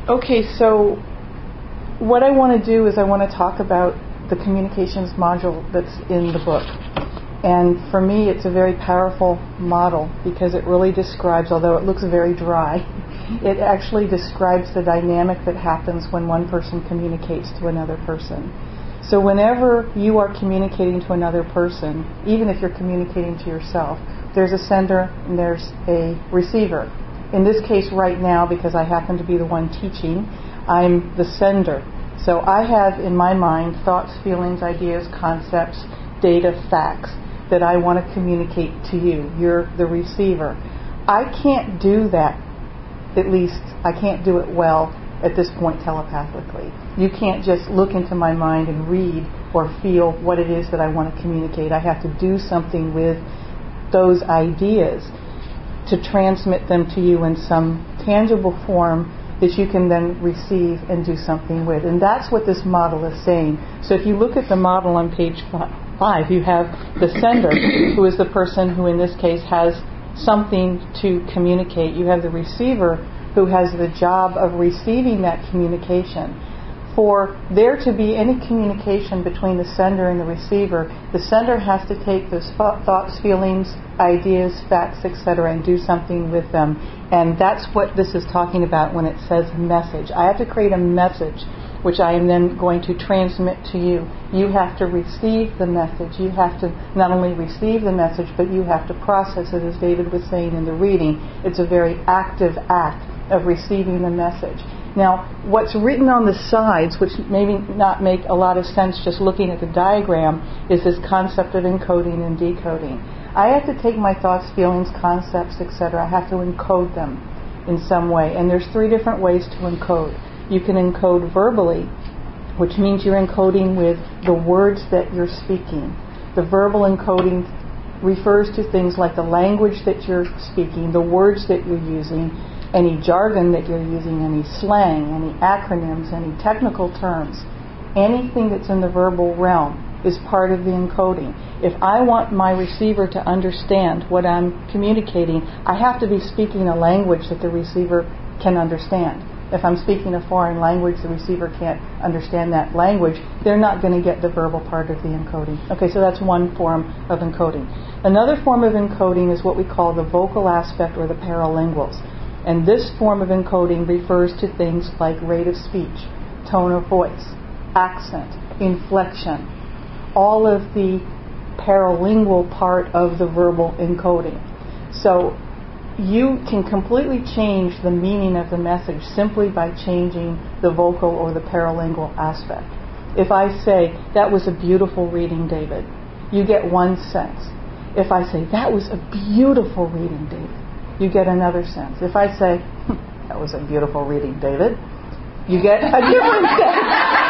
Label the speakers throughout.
Speaker 1: Okay, so what I want to do is I want to talk about the communications module that's in the book. And for me, it's a very powerful model because it really describes, although it looks very dry, it actually describes the dynamic that happens when one person communicates to another person. So whenever you are communicating to another person, even if you're communicating to yourself, there's a sender and there's a receiver. In this case right now, because I happen to be the one teaching, I'm the sender. So I have in my mind thoughts, feelings, ideas, concepts, data, facts that I want to communicate to you. You're the receiver. I can't do that, at least I can't do it well at this point telepathically. You can't just look into my mind and read or feel what it is that I want to communicate. I have to do something with those ideas to transmit them to you in some tangible form that you can then receive and do something with. And that's what this model is saying. So if you look at the model on page 5, you have the sender, who is the person who in this case has something to communicate. You have the receiver, who has the job of receiving that communication. For there to be any communication between the sender and the receiver, the sender has to take those thoughts, feelings, ideas, facts, etc., and do something with them. And that's what this is talking about when it says message. I have to create a message which I am then going to transmit to you. You have to receive the message. You have to not only receive the message, but you have to process it, as David was saying in the reading. It's a very active act of receiving the message. Now, what's written on the sides, which maybe not make a lot of sense just looking at the diagram, is this concept of encoding and decoding. I have to take my thoughts, feelings, concepts, etc. I have to encode them in some way. And there's 3 different ways to encode. You can encode verbally, which means you're encoding with the words that you're speaking. The verbal encoding refers to things like the language that you're speaking, the words that you're using, any jargon that you're using, any slang, any acronyms, any technical terms. Anything that's in the verbal realm is part of the encoding. If I want my receiver to understand what I'm communicating, I have to be speaking a language that the receiver can understand. If I'm speaking a foreign language, the receiver can't understand that language. They're not going to get the verbal part of the encoding. Okay, so that's one form of encoding. Another form of encoding is what we call the vocal aspect or the paralinguals. And this form of encoding refers to things like rate of speech, tone of voice, accent, inflection, all of the paralingual part of the verbal encoding. So you can completely change the meaning of the message simply by changing the vocal or the paralingual aspect. If I say, "That was a beautiful reading, David," you get one sense. If I say, "That was a beautiful reading, David," you get another sense. If I say, "That was a beautiful reading, David," you get a different sense.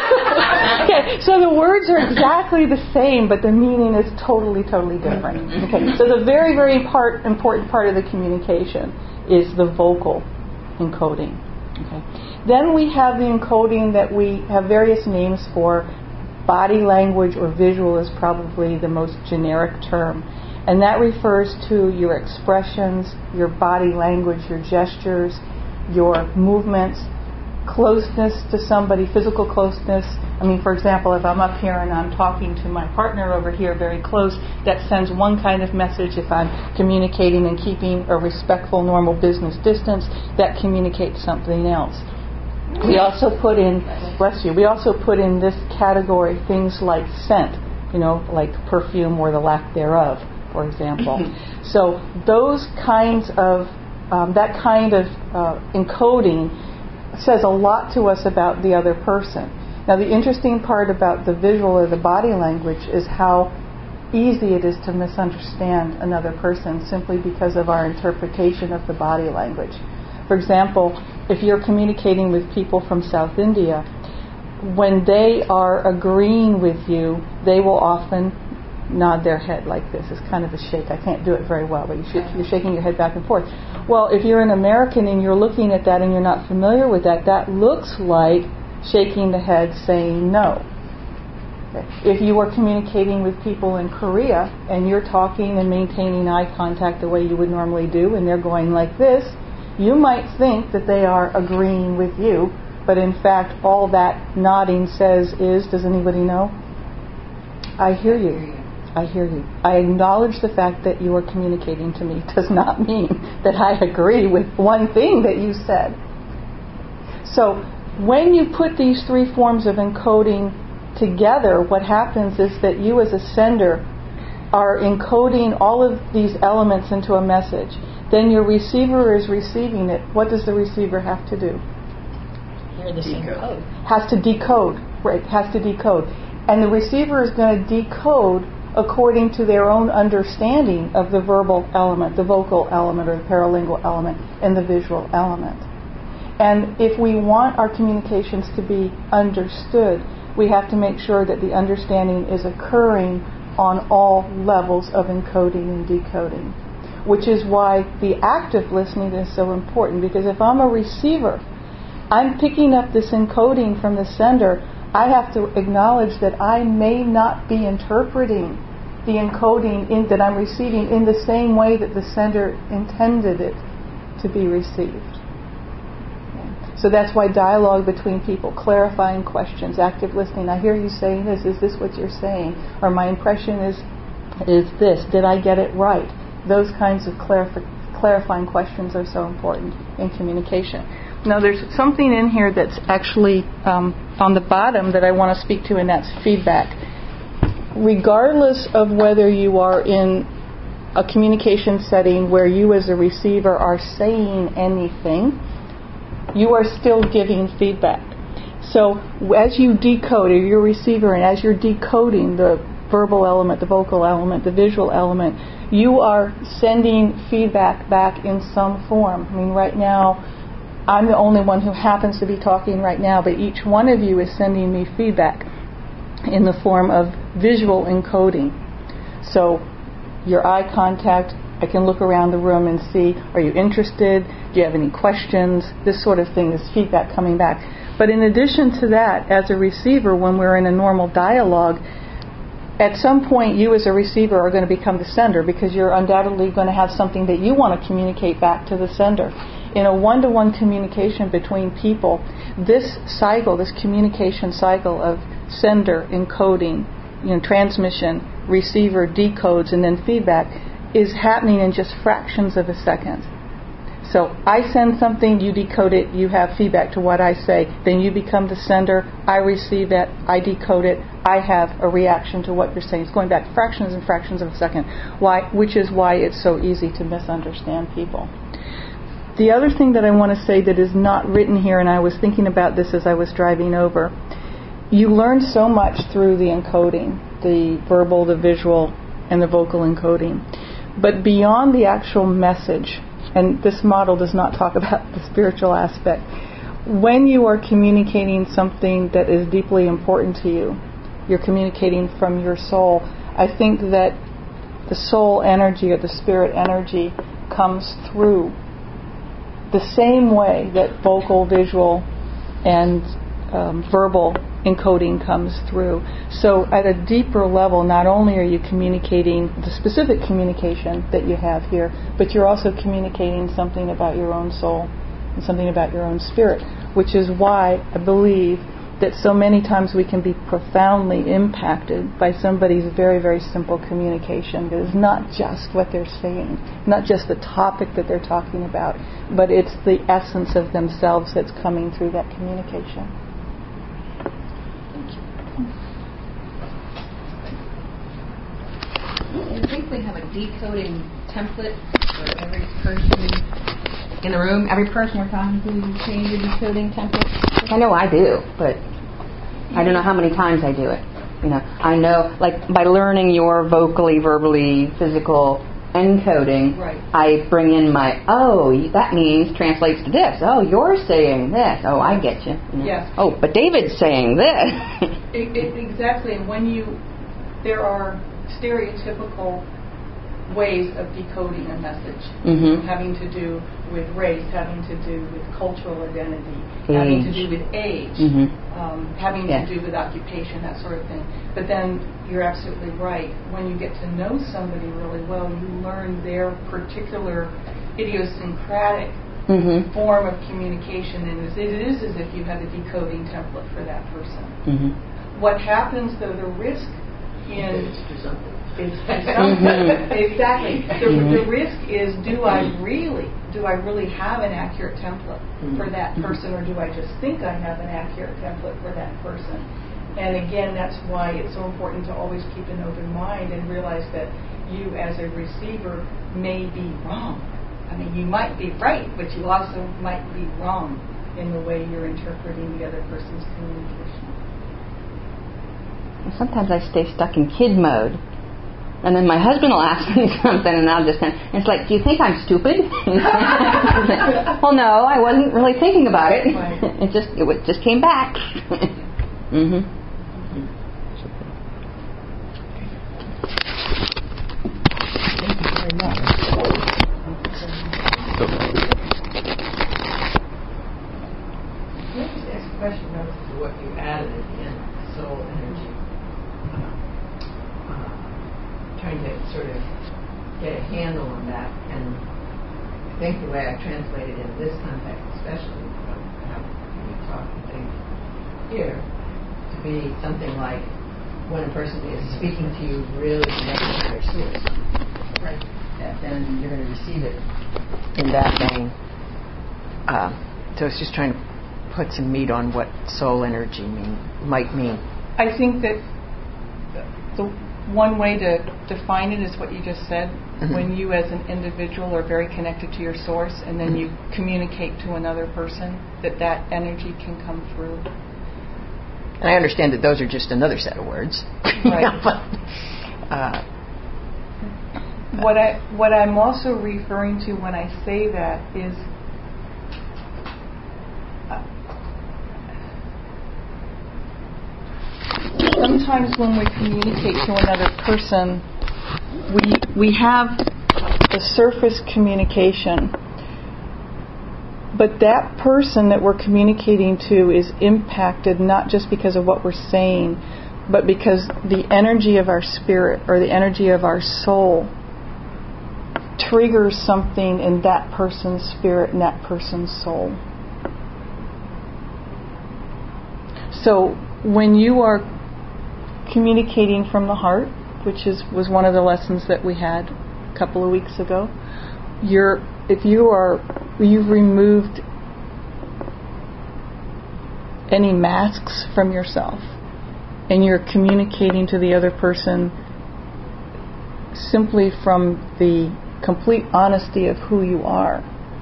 Speaker 1: Okay, so the words are exactly the same, but the meaning is totally, totally different. Okay, so the very, very important part of the communication is the vocal encoding. Okay. Then we have the encoding that we have various names for. Body language or visual is probably the most generic term. And that refers to your expressions, your body language, your gestures, your movements, closeness to somebody, physical closeness. I mean, for example, if I'm up here and I'm talking to my partner over here very close, that sends one kind of message. If I'm communicating and keeping a respectful, normal business distance, that communicates something else. We also put in, bless you, we also put in this category things like scent, like perfume or the lack thereof, for example. So those kinds of, that kind of encoding says a lot to us about the other person. Now, the interesting part about the visual or the body language is how easy it is to misunderstand another person simply because of our interpretation of the body language. For example, if you're communicating with people from South India, when they are agreeing with you, they will often nod their head like this. It's kind of a shake. I can't do it very well, but you're shaking your head back and forth. Well, if you're an American and you're looking at that and you're not familiar with that, that looks like shaking the head saying no. Okay. If you are communicating with people in Korea and you're talking and maintaining eye contact the way you would normally do and they're going like this, You might think that they are agreeing with you, but in fact all that nodding says is, does anybody know? I hear you. I hear you. I acknowledge the fact that you are communicating to me does not mean that I agree with one thing that you said. So when you put these three forms of encoding together, what happens is that you as a sender are encoding all of these elements into a message. Then your receiver is receiving it. What does the receiver have to do?
Speaker 2: Hear the same code.
Speaker 1: Has to decode. Right, has to decode. And the receiver is going to decode according to their own understanding of the verbal element, the vocal element, or the paralingual element, and the visual element. And if we want our communications to be understood, we have to make sure that the understanding is occurring on all levels of encoding and decoding. Which is why the active listening is so important, because if I'm a receiver, I'm picking up this encoding from the sender, I have to acknowledge that I may not be interpreting the encoding that I'm receiving in the same way that the sender intended it to be received. So that's why dialogue between people, clarifying questions, active listening. I hear you saying this. Is this what you're saying? Or my impression is this. Did I get it right? Those kinds of clarifying questions are so important in communication. Now there's something in here that's actually on the bottom that I want to speak to, and that's feedback. Regardless of whether you are in a communication setting where you as a receiver are saying anything, you are still giving feedback. So as you decode, or your receiver, and as you're decoding the verbal element, the vocal element, the visual element, you are sending feedback back in some form. I mean, right now, I'm the only one who happens to be talking right now, but each one of you is sending me feedback in the form of visual encoding. So your eye contact, I can look around the room and see, are you interested? Do you have any questions? This sort of thing is feedback coming back. But in addition to that, as a receiver, when we're in a normal dialogue, at some point you as a receiver are going to become the sender, because you're undoubtedly going to have something that you want to communicate back to the sender. In a one-to-one communication between people, this cycle, this communication cycle of sender, encoding, transmission, receiver, decodes, and then feedback is happening in just fractions of a second. So I send something, you decode it, you have feedback to what I say, then you become the sender, I receive that, I decode it, I have a reaction to what you're saying. It's going back fractions and fractions of a second, which is why it's so easy to misunderstand people. The other thing that I want to say that is not written here, and I was thinking about this as I was driving over, you learn so much through the encoding, the verbal, the visual, and the vocal encoding. But beyond the actual message, and this model does not talk about the spiritual aspect, when you are communicating something that is deeply important to you, you're communicating from your soul. I think that the soul energy or the spirit energy comes through the same way that vocal, visual, and verbal encoding comes through. So at a deeper level, not only are you communicating the specific communication that you have here, but you're also communicating something about your own soul and something about your own spirit, which is why I believe that so many times we can be profoundly impacted by somebody's very, very simple communication. It is not just what they're saying, not just the topic that they're talking about, but it's the essence of themselves that's coming through that communication.
Speaker 3: I think we have a decoding template for every person in the room. Every person we're talking to change a decoding template.
Speaker 4: I know I do, but I don't know how many times I do it. I know, like, by learning your vocally, verbally, physical encoding,
Speaker 3: right.
Speaker 4: I bring in my, that means translates to this. Oh, you're saying this. Oh, I get you.
Speaker 1: Yes.
Speaker 4: Oh, but David's saying this.
Speaker 1: Exactly. And there are stereotypical ways of decoding a message, having to do with race, having to do with cultural identity, having to do with age, having to do with occupation, that sort of thing. But then you're absolutely right. When you get to know somebody really well, you learn their particular idiosyncratic form of communication, and it is as if you had a decoding template for that person. What happens, though, the risk in exactly. The risk is, do I really have an accurate template for that person, or do I just think I have an accurate template for that person? And again, that's why it's so important to always keep an open mind and realize that you, as a receiver, may be wrong. I mean, you might be right, but you also might be wrong in the way you're interpreting the other person's communication.
Speaker 4: Sometimes I stay stuck in kid mode. And then my husband will ask me something, and I'll just it's like, do you think I'm stupid? Well, no, I wasn't really thinking about it.
Speaker 1: Right.
Speaker 4: It just came back.
Speaker 5: Thank you very much.
Speaker 6: Can I just ask a question relative to what you added at the end, soul energy? Trying to sort of get a handle on that, and I think the way I translated it in this context, especially how we talk and think here, to be something like when a person is speaking to you really connected to their source, right? Then you're going to receive it in that vein. So it's just trying to put some meat on what soul energy might mean.
Speaker 1: I think that the one way to define it is what you just said. When you as an individual are very connected to your source, and then you communicate to another person, that energy can come through.
Speaker 6: And I understand that those are just another set of words.
Speaker 1: Right. What I'm also referring to when I say that is sometimes when we communicate to another person, we have the surface communication, but that person that we're communicating to is impacted not just because of what we're saying, but because the energy of our spirit or the energy of our soul triggers something in that person's spirit and that person's soul. So when you are communicating from the heart, which was one of the lessons that we had a couple of weeks ago, you've removed any masks from yourself, and you're communicating to the other person simply from the complete honesty of who you are.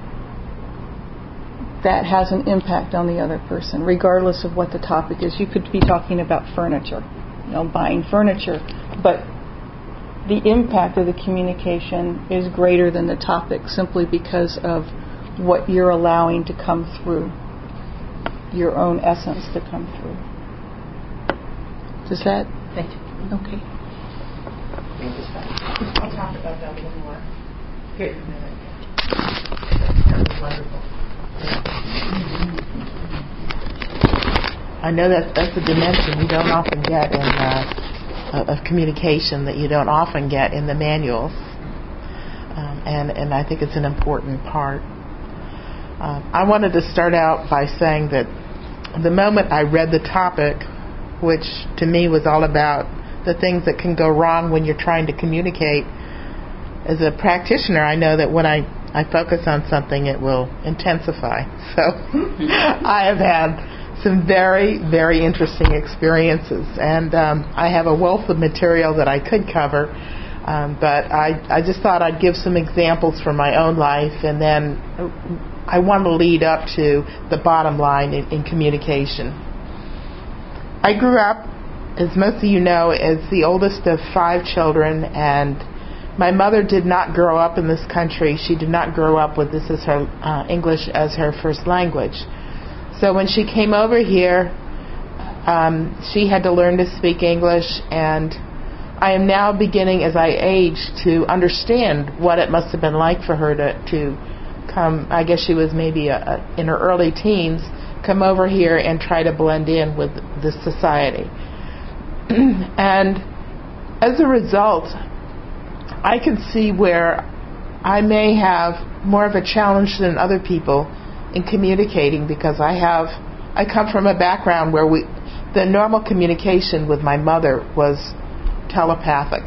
Speaker 1: That has an impact on the other person, regardless of what the topic is. You could be talking about furniture, buying furniture, but the impact of the communication is greater than the topic, simply because of what you're allowing to come through, your own essence to come through. Does that?
Speaker 6: Thank you.
Speaker 1: Okay.
Speaker 6: I'll talk about that a little more. Good. That was wonderful.
Speaker 5: I know that's a dimension you don't often get in of communication, that you don't often get in the manuals, and I think it's an important part. I wanted to start out by saying that the moment I read the topic, which to me was all about the things that can go wrong when you're trying to communicate, as a practitioner, I know that when I focus on something, it will intensify. So I have had some very, very interesting experiences, and I have a wealth of material that I could cover, but I just thought I'd give some examples from my own life, and then I want to lead up to the bottom line in communication. I grew up, as most of you know, as the oldest of 5 children, and my mother did not grow up in this country. She did not grow up with this as her English as her first language. So when she came over here, she had to learn to speak English, and I am now beginning, as I age, to understand what it must have been like for her to come. I guess she was maybe in her early teens, come over here and try to blend in with this society. And as a result, I could see where I may have more of a challenge than other people in communicating because I come from a background where the normal communication with my mother was telepathic.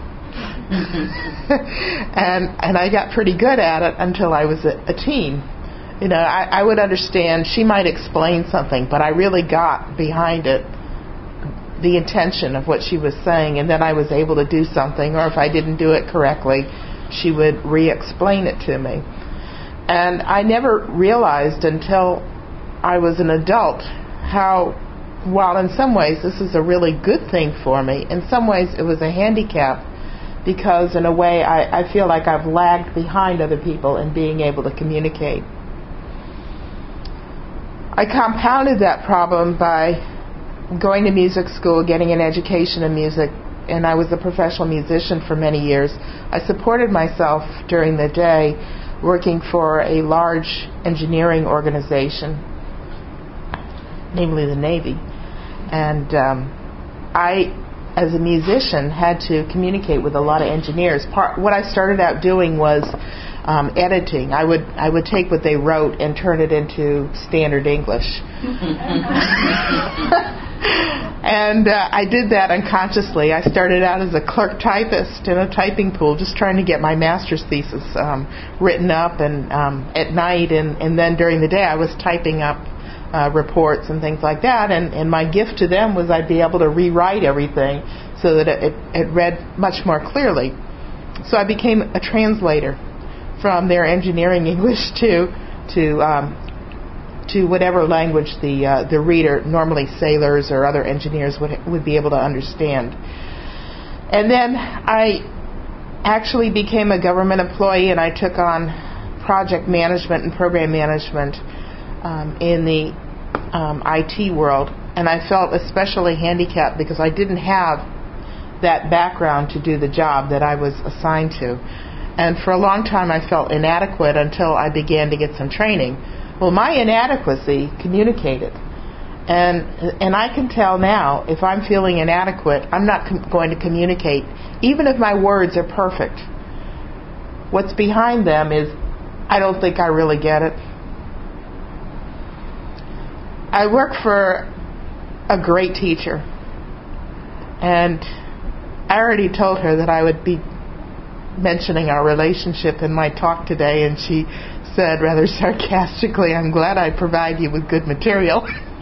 Speaker 5: and I got pretty good at it until I was a teen. You know, I would understand, she might explain something, but I really got behind it the intention of what she was saying, and then I was able to do something, or if I didn't do it correctly, she would re-explain it to me. And I never realized until I was an adult how, while in some ways this is a really good thing for me, in some ways it was a handicap, because in a way I feel like I've lagged behind other people in being able to communicate. I compounded that problem by going to music school, getting an education in music, and I was a professional musician for many years. I supported myself during the day working for a large engineering organization, namely the Navy. And I, as a musician, had to communicate with a lot of engineers. What I started out doing was editing. I would take what they wrote and turn it into standard English. And I did that unconsciously. I started out as a clerk typist in a typing pool, just trying to get my master's thesis written up, and at night, and then during the day I was typing up reports and things like that, and my gift to them was I'd be able to rewrite everything so that it read much more clearly. So I became a translator from their engineering English to whatever language the reader, normally sailors or other engineers, would be able to understand. And then I actually became a government employee, and I took on project management and program management in the IT world, and I felt especially handicapped because I didn't have that background to do the job that I was assigned to. And for a long time I felt inadequate until I began to get some training. Well, my inadequacy communicated. And I can tell now, if I'm feeling inadequate, I'm not going to communicate, even if my words are perfect. What's behind them is, I don't think I really get it. I work for a great teacher, and I already told her that I would be mentioning our relationship in my talk today, and she said rather sarcastically, "I'm glad I provide you with good material."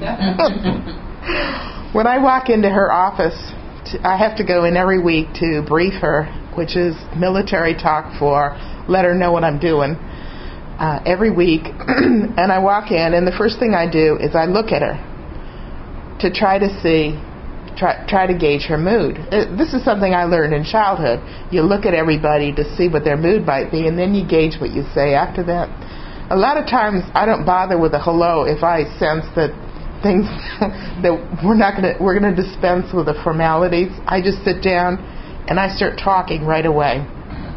Speaker 5: When I walk into her office, I have to go in every week to brief her, which is military talk for let her know what I'm doing every week. And I walk in, and the first thing I do is I look at her to try to see, try to gauge her mood. This is something I learned in childhood. You look at everybody to see what their mood might be, and then you gauge what you say after that. A lot of times I don't bother with a hello if I sense that things that we're going to dispense with the formalities. I just sit down and I start talking right away.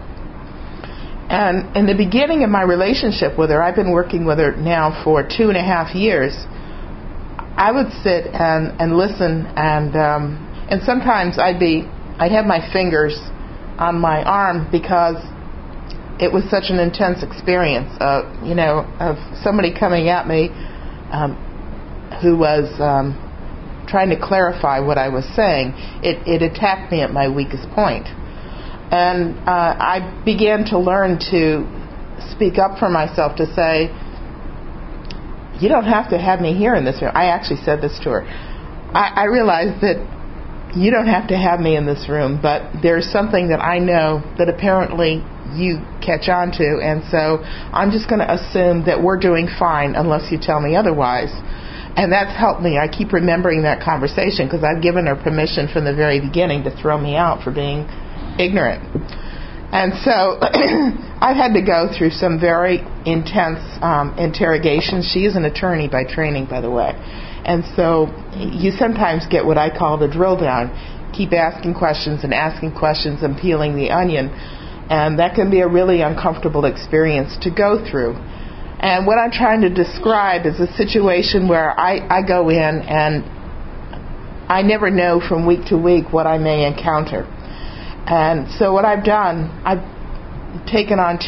Speaker 5: And in the beginning of my relationship with her, I've been working with her now for 2.5 years. I would sit and listen, and sometimes I'd have my fingers on my arm because it was such an intense experience of somebody coming at me who was trying to clarify what I was saying. It attacked me at my weakest point. And I began to learn to speak up for myself, to say, you don't have to have me here in this room. I actually said this to her. I realized that you don't have to have me in this room, but there's something that I know that apparently you catch on to, and so I'm just going to assume that we're doing fine unless you tell me otherwise. And that's helped me. I keep remembering that conversation because I've given her permission from the very beginning to throw me out for being ignorant. And so I've had to go through some very intense interrogations. She is an attorney by training, by the way. And so you sometimes get what I call the drill down. Keep asking questions and peeling the onion. And that can be a really uncomfortable experience to go through. And what I'm trying to describe is a situation where I go in and I never know from week to week what I may encounter. And so what I've done, I've taken on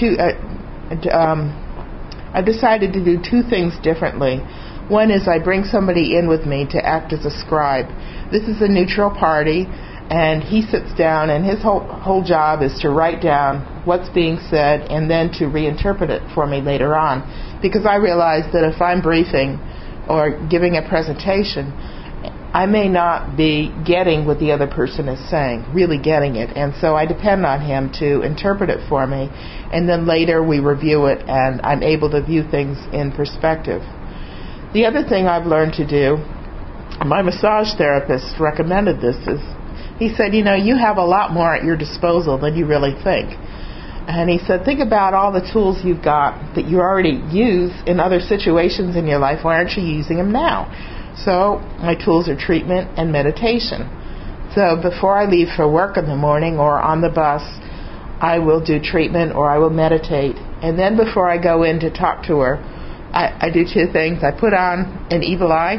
Speaker 5: I've decided to do two things differently. One is I bring somebody in with me to act as a scribe. This is a neutral party, and he sits down, and his whole job is to write down what's being said and then to reinterpret it for me later on. Because I realize that if I'm briefing or giving a presentation, I may not be getting what the other person is saying, really getting it. And so I depend on him to interpret it for me. And then later we review it, and I'm able to view things in perspective. The other thing I've learned to do, my massage therapist recommended this, is he said, you have a lot more at your disposal than you really think. And he said, think about all the tools you've got that you already use in other situations in your life. Why aren't you using them now? So my tools are treatment and meditation. So before I leave for work in the morning or on the bus, I will do treatment or I will meditate. And then before I go in to talk to her, I do two things. I put on an evil eye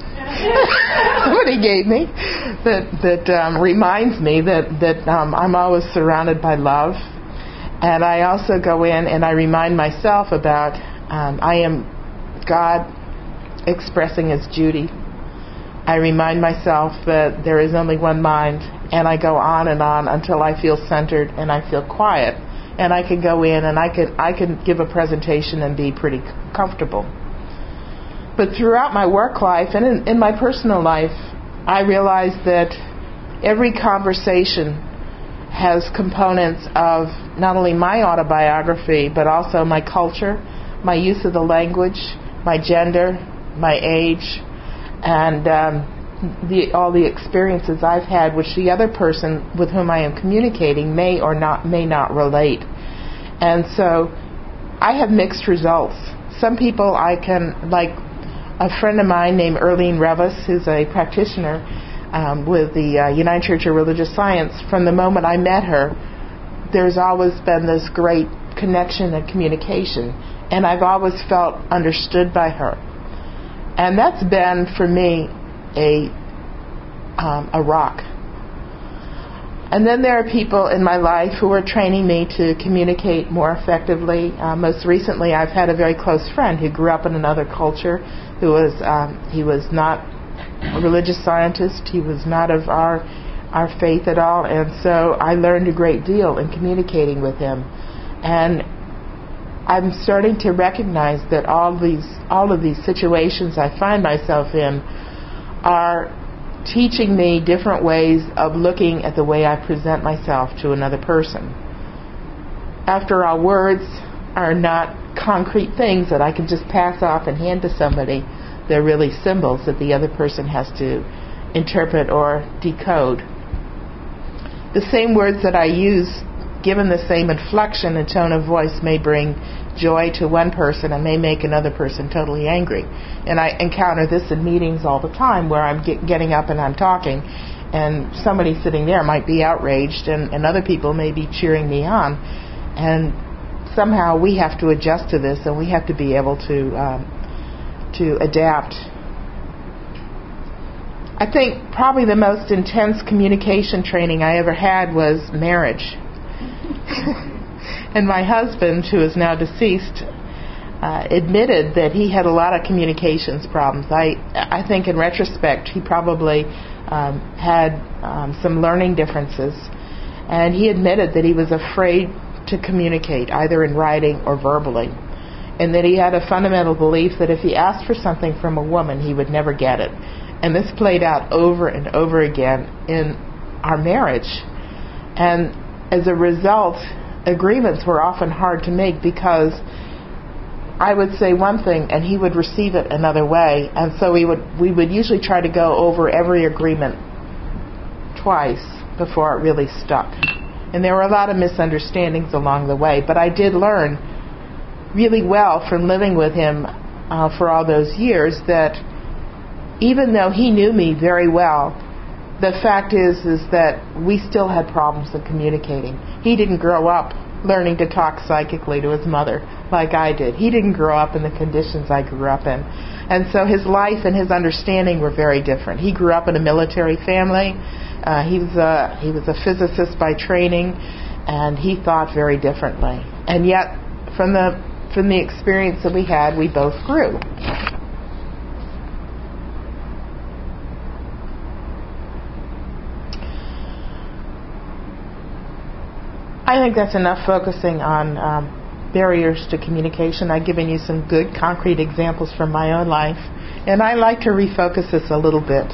Speaker 5: somebody gave me that reminds me that I'm always surrounded by love. And I also go in and I remind myself about I am God expressing as Judy. I remind myself that there is only one mind, and I go on and on until I feel centered and I feel quiet, and I can go in and I can give a presentation and be pretty comfortable. But throughout my work life and in my personal life, I realized that every conversation has components of not only my autobiography, but also my culture, my use of the language, my gender, my age, and all the experiences I've had, which the other person with whom I am communicating may not relate. And so I have mixed results. Some people I can, like a friend of mine named Earlene Revis, who's a practitioner with the United Church of Religious Science. From the moment I met her, there's always been this great connection and communication, and I've always felt understood by her. And that's been, for me, a rock. And then there are people in my life who are training me to communicate more effectively. Most recently, I've had a very close friend who grew up in another culture, he was not a religious scientist, he was not of our faith at all, and so I learned a great deal in communicating with him. And I'm starting to recognize that all of these situations I find myself in are teaching me different ways of looking at the way I present myself to another person. After all, words are not concrete things that I can just pass off and hand to somebody. They're really symbols that the other person has to interpret or decode. The same words that I use, given the same inflection and tone of voice, may bring joy to one person and may make another person totally angry. And I encounter this in meetings all the time, where I'm getting up and I'm talking, and somebody sitting there might be outraged, and other people may be cheering me on. And somehow we have to adjust to this, and we have to be able to adapt. I think probably the most intense communication training I ever had was marriage. And my husband, who is now deceased, admitted that he had a lot of communications problems. I think in retrospect he probably had some learning differences, and he admitted that he was afraid to communicate, either in writing or verbally, and that he had a fundamental belief that if he asked for something from a woman, he would never get it. And this played out over and over again in our marriage. And as a result, agreements were often hard to make, because I would say one thing and he would receive it another way, and so we would usually try to go over every agreement twice before it really stuck. And there were a lot of misunderstandings along the way, but I did learn really well from living with him for all those years that even though he knew me very well, the fact is that we still had problems in communicating. He didn't grow up learning to talk psychically to his mother like I did. He didn't grow up in the conditions I grew up in. And so his life and his understanding were very different. He grew up in a military family. He was a physicist by training, and he thought very differently. And yet, from the experience that we had, we both grew. I think that's enough focusing on barriers to communication. I've given you some good concrete examples from my own life, and I like to refocus this a little bit.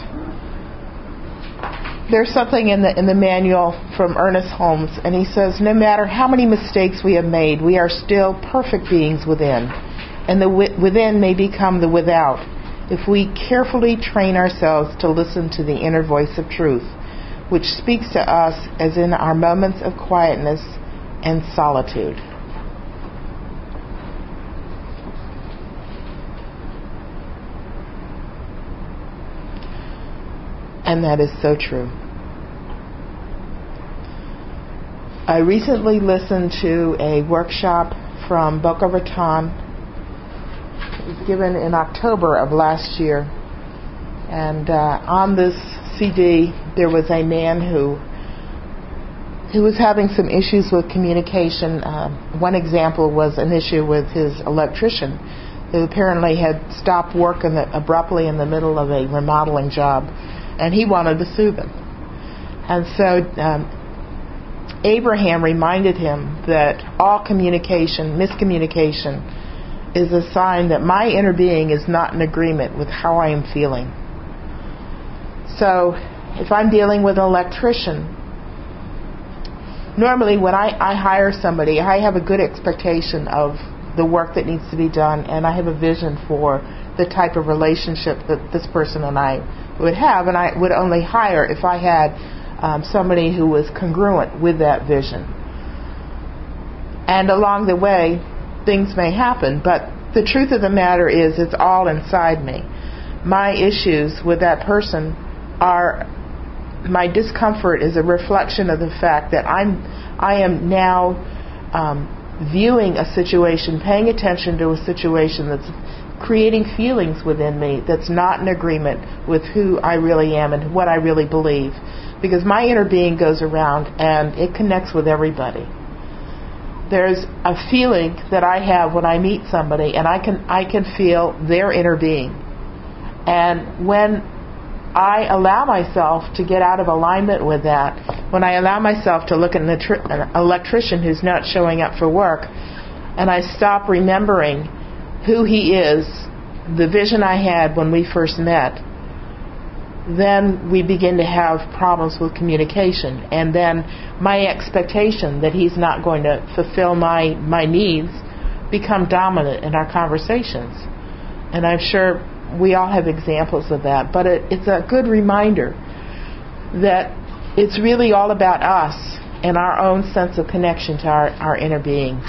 Speaker 5: There's something in the manual from Ernest Holmes, and he says, no matter how many mistakes we have made, we are still perfect beings within, and the within may become the without if we carefully train ourselves to listen to the inner voice of truth, which speaks to us as in our moments of quietness and solitude. And that is so true. I recently listened to a workshop from Boca Raton. It was given in October of last year. And on this CD, there was a man who was having some issues with communication. One example was an issue with his electrician, who apparently had stopped work abruptly in the middle of a remodeling job, and he wanted to sue them. And so Abraham reminded him that all miscommunication, is a sign that my inner being is not in agreement with how I am feeling. So if I'm dealing with an electrician, normally when I hire somebody, I have a good expectation of the work that needs to be done, and I have a vision for the type of relationship that this person and I would have, and I would only hire if I had somebody who was congruent with that vision. And along the way, things may happen, but the truth of the matter is it's all inside me. My issues with that person my discomfort is a reflection of the fact that I am now viewing a situation, paying attention to a situation that's creating feelings within me that's not in agreement with who I really am and what I really believe. Because my inner being goes around and it connects with everybody. There's a feeling that I have when I meet somebody, and I can feel their inner being. And when I allow myself to get out of alignment with that, when I allow myself to look at an electrician who's not showing up for work, and I stop remembering who he is, the vision I had when we first met, then we begin to have problems with communication. And then my expectation that he's not going to fulfill my needs become dominant in our conversations. And I'm sure we all have examples of that, but it's a good reminder that it's really all about us and our own sense of connection to our inner being.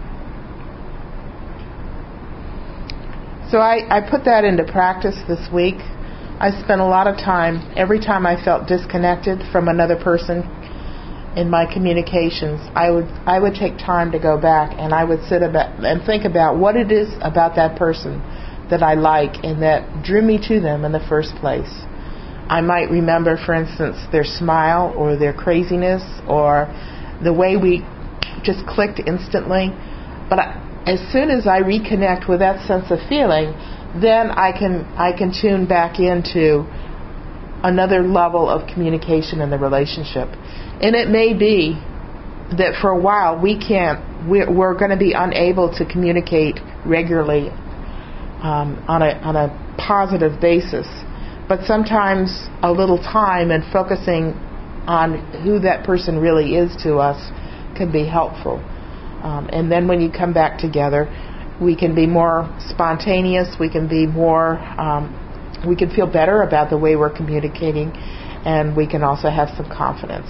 Speaker 5: So I put that into practice this week. I spent a lot of time, every time I felt disconnected from another person in my communications, I would take time to go back, and I would sit and think about what it is about that person that I like and that drew me to them in the first place. I might remember, for instance, their smile or their craziness or the way we just clicked instantly. But as soon as I reconnect with that sense of feeling, then I can tune back into another level of communication in the relationship. And it may be that for a while we're going to be unable to communicate regularly on a positive basis. But sometimes a little time and focusing on who that person really is to us can be helpful. And then when you come back together, we can be more spontaneous, we can be more, we can feel better about the way we're communicating, and we can also have some confidence.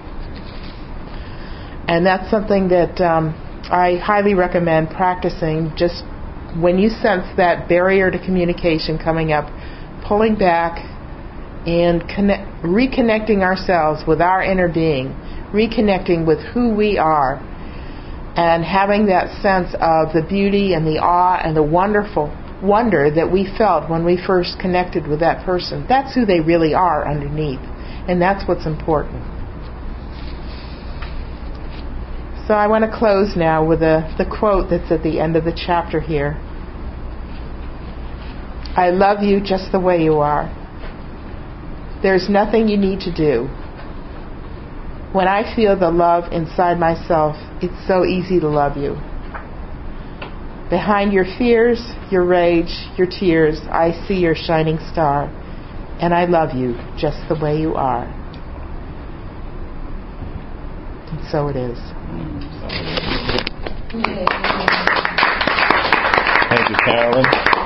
Speaker 5: And that's something that I highly recommend practicing. Just when you sense that barrier to communication coming up, pulling back and reconnecting ourselves with our inner being, reconnecting with who we are, and having that sense of the beauty and the awe and the wonder that we felt when we first connected with that person. That's who they really are underneath, and that's what's important. So I want to close now with the quote that's at the end of the chapter here. I love you just the way you are. There's nothing you need to do. When I feel the love inside myself, it's so easy to love you. Behind your fears, your rage, your tears, I see your shining star, and I love you just the way you are. And so it is.
Speaker 7: Thank you, Carolyn.